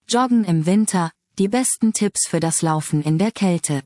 Joggen im Winter, die besten Tipps für das Laufen in der Kälte.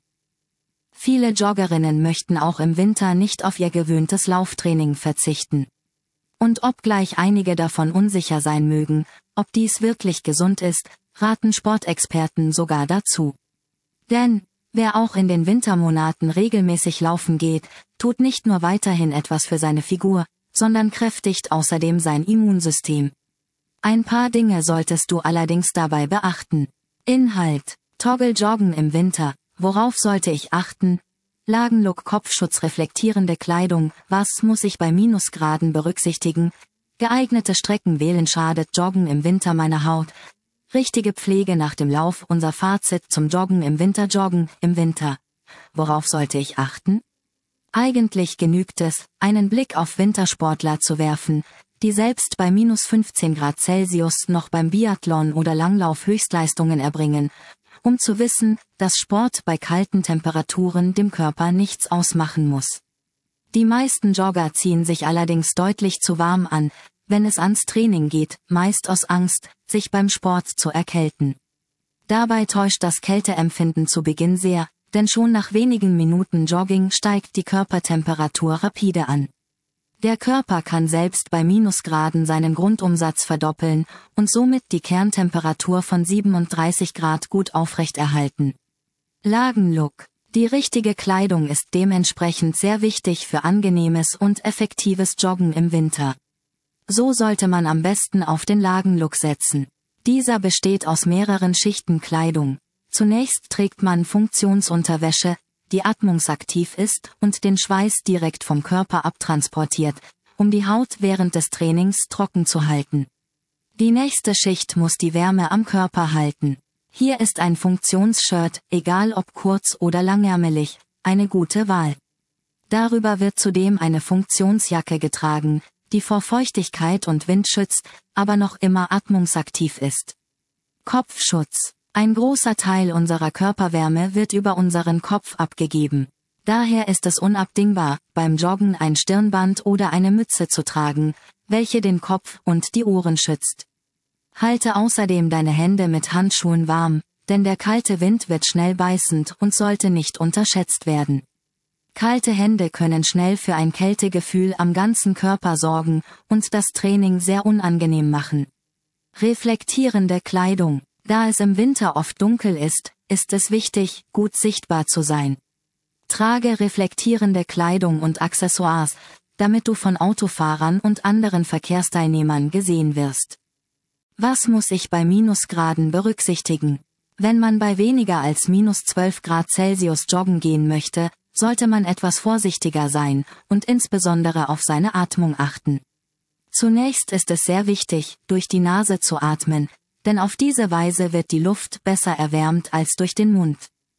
Viele Joggerinnen möchten auch im Winter nicht auf ihr gewöhntes Lauftraining verzichten. Und obgleich einige davon unsicher sein mögen, ob dies wirklich gesund ist, raten Sportexperten sogar dazu. Denn, wer auch in den Wintermonaten regelmäßig laufen geht, tut nicht nur weiterhin etwas für seine Figur, sondern kräftigt außerdem sein Immunsystem. Ein paar Dinge solltest du allerdings dabei beachten. Inhalt: Toggle Joggen im Winter. Worauf sollte ich achten? Lagenlook, Kopfschutz, reflektierende Kleidung. Was muss ich bei Minusgraden berücksichtigen? Geeignete Strecken wählen. Schadet Joggen im Winter meiner Haut? Richtige Pflege nach dem Lauf. Unser Fazit zum Joggen im Winter. Joggen im Winter. Worauf sollte ich achten? Eigentlich genügt es, einen Blick auf Wintersportler zu werfen, die selbst bei minus 15 Grad Celsius noch beim Biathlon oder Langlauf Höchstleistungen erbringen, um zu wissen, dass Sport bei kalten Temperaturen dem Körper nichts ausmachen muss. Die meisten Jogger ziehen sich allerdings deutlich zu warm an, wenn es ans Training geht, meist aus Angst, sich beim Sport zu erkälten. Dabei täuscht das Kälteempfinden zu Beginn sehr, denn schon nach wenigen Minuten Jogging steigt die Körpertemperatur rapide an. Der Körper kann selbst bei Minusgraden seinen Grundumsatz verdoppeln und somit die Kerntemperatur von 37 Grad gut aufrechterhalten. Lagenlook. Die richtige Kleidung ist dementsprechend sehr wichtig für angenehmes und effektives Joggen im Winter. So sollte man am besten auf den Lagenlook setzen. Dieser besteht aus mehreren Schichten Kleidung. Zunächst trägt man Funktionsunterwäsche, die atmungsaktiv ist und den Schweiß direkt vom Körper abtransportiert, um die Haut während des Trainings trocken zu halten. Die nächste Schicht muss die Wärme am Körper halten. Hier ist ein Funktionsshirt, egal ob kurz oder langärmelig, eine gute Wahl. Darüber wird zudem eine Funktionsjacke getragen, die vor Feuchtigkeit und Wind schützt, aber noch immer atmungsaktiv ist. Kopfschutz. Ein großer Teil unserer Körperwärme wird über unseren Kopf abgegeben. Daher ist es unabdingbar, beim Joggen ein Stirnband oder eine Mütze zu tragen, welche den Kopf und die Ohren schützt. Halte außerdem deine Hände mit Handschuhen warm, denn der kalte Wind wird schnell beißend und sollte nicht unterschätzt werden. Kalte Hände können schnell für ein Kältegefühl am ganzen Körper sorgen und das Training sehr unangenehm machen. Reflektierende Kleidung. Da es im Winter oft dunkel ist es wichtig, gut sichtbar zu sein. Trage reflektierende Kleidung und Accessoires, damit du von Autofahrern und anderen Verkehrsteilnehmern gesehen wirst. Was muss ich bei Minusgraden berücksichtigen? Wenn man bei weniger als minus 12 Grad Celsius joggen gehen möchte, sollte man etwas vorsichtiger sein und insbesondere auf seine Atmung achten. Zunächst ist es sehr wichtig, durch die Nase zu atmen, denn auf diese Weise wird die Luft besser erwärmt als durch den Mund.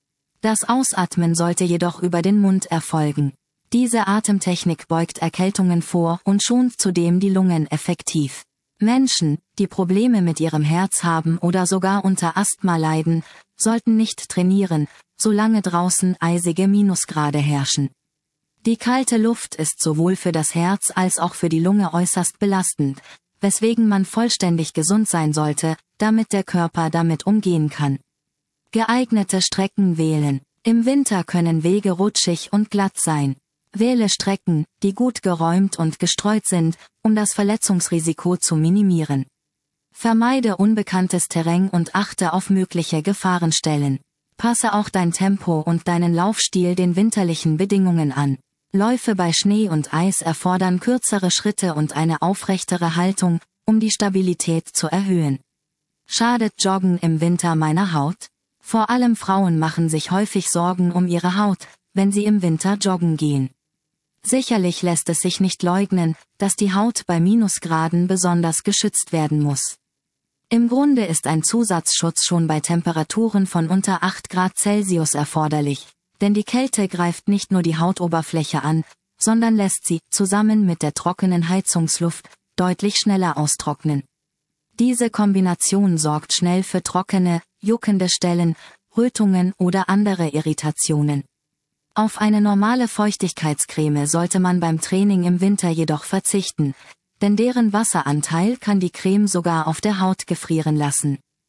Das Ausatmen sollte jedoch über den Mund erfolgen. Diese Atemtechnik beugt Erkältungen vor und schont zudem die Lungen effektiv. Menschen, die Probleme mit ihrem Herz haben oder sogar unter Asthma leiden, sollten nicht trainieren, solange draußen eisige Minusgrade herrschen. Die kalte Luft ist sowohl für das Herz als auch für die Lunge äußerst belastend, weswegen man vollständig gesund sein sollte, damit der Körper damit umgehen kann. Geeignete Strecken wählen. Im Winter können Wege rutschig und glatt sein. Wähle Strecken, die gut geräumt und gestreut sind, um das Verletzungsrisiko zu minimieren. Vermeide unbekanntes Terrain und achte auf mögliche Gefahrenstellen. Passe auch dein Tempo und deinen Laufstil den winterlichen Bedingungen an. Läufe bei Schnee und Eis erfordern kürzere Schritte und eine aufrechtere Haltung, um die Stabilität zu erhöhen. Schadet Joggen im Winter meiner Haut? Vor allem Frauen machen sich häufig Sorgen um ihre Haut, wenn sie im Winter joggen gehen. Sicherlich lässt es sich nicht leugnen, dass die Haut bei Minusgraden besonders geschützt werden muss. Im Grunde ist ein Zusatzschutz schon bei Temperaturen von unter 8 Grad Celsius erforderlich, denn die Kälte greift nicht nur die Hautoberfläche an, sondern lässt sie, zusammen mit der trockenen Heizungsluft, deutlich schneller austrocknen. Diese Kombination sorgt schnell für trockene, juckende Stellen, Rötungen oder andere Irritationen. Auf eine normale Feuchtigkeitscreme sollte man beim Training im Winter jedoch verzichten, denn deren Wasseranteil kann die Creme sogar auf der Haut gefrieren lassen.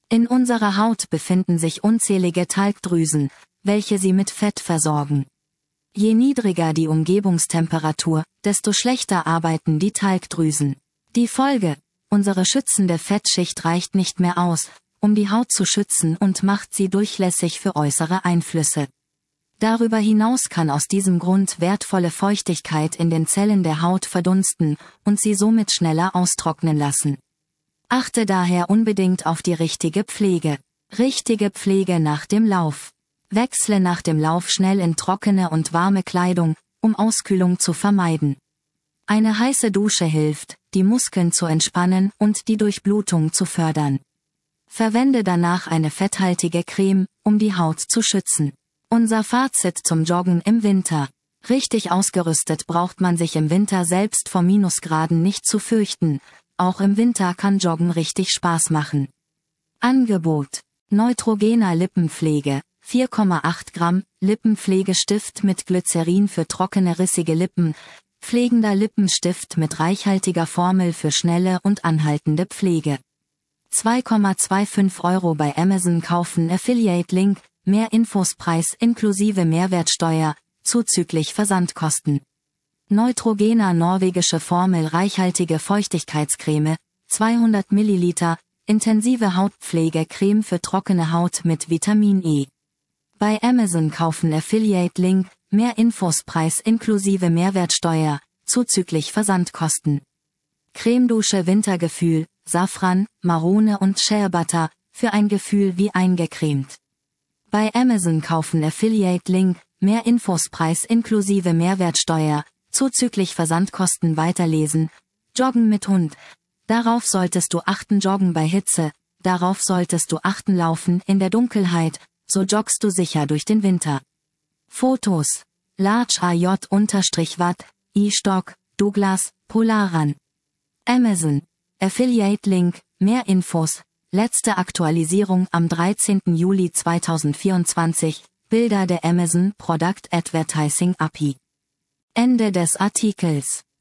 In unserer Haut befinden sich unzählige Talgdrüsen, welche sie mit Fett versorgen. Je niedriger die Umgebungstemperatur, desto schlechter arbeiten die Talgdrüsen. Die Folge: unsere schützende Fettschicht reicht nicht mehr aus, um die Haut zu schützen und macht sie durchlässig für äußere Einflüsse. Darüber hinaus kann aus diesem Grund wertvolle Feuchtigkeit in den Zellen der Haut verdunsten und sie somit schneller austrocknen lassen. Achte daher unbedingt auf die richtige Pflege. Richtige Pflege nach dem Lauf. Wechsle nach dem Lauf schnell in trockene und warme Kleidung, um Auskühlung zu vermeiden. Eine heiße Dusche hilft, die Muskeln zu entspannen und die Durchblutung zu fördern. Verwende danach eine fetthaltige Creme, um die Haut zu schützen. Unser Fazit zum Joggen im Winter. Richtig ausgerüstet braucht man sich im Winter selbst vor Minusgraden nicht zu fürchten. Auch im Winter kann Joggen richtig Spaß machen. Angebot: Neutrogena Lippenpflege, 4,8 Gramm, Lippenpflegestift mit Glycerin für trockene rissige Lippen, pflegender Lippenstift mit reichhaltiger Formel für schnelle und anhaltende Pflege. 2,25 € bei Amazon kaufen. Affiliate-Link, mehr Infos, Preis inklusive Mehrwertsteuer, zuzüglich Versandkosten. Neutrogena norwegische Formel reichhaltige Feuchtigkeitscreme, 200 ml, intensive Hautpflege-Creme für trockene Haut mit Vitamin E. Bei Amazon kaufen. Affiliate-Link, mehr Infos, Preis inklusive Mehrwertsteuer, zuzüglich Versandkosten. Cremedusche Wintergefühl, Safran, Marone und Shea Butter, für ein Gefühl wie eingecremt. Bei Amazon kaufen. Affiliate-Link, mehr Infos, Preis inklusive Mehrwertsteuer, zuzüglich Versandkosten. Weiterlesen. Joggen mit Hund. Darauf solltest du achten. Joggen bei Hitze. Darauf solltest du achten. Laufen in der Dunkelheit, so joggst du sicher durch den Winter. Fotos: Large AJ_Watt, E-Stock, Douglas, Polaran. Amazon. Affiliate-Link, mehr Infos. Letzte Aktualisierung am 13. Juli 2024, Bilder der Amazon Product Advertising API. Ende des Artikels.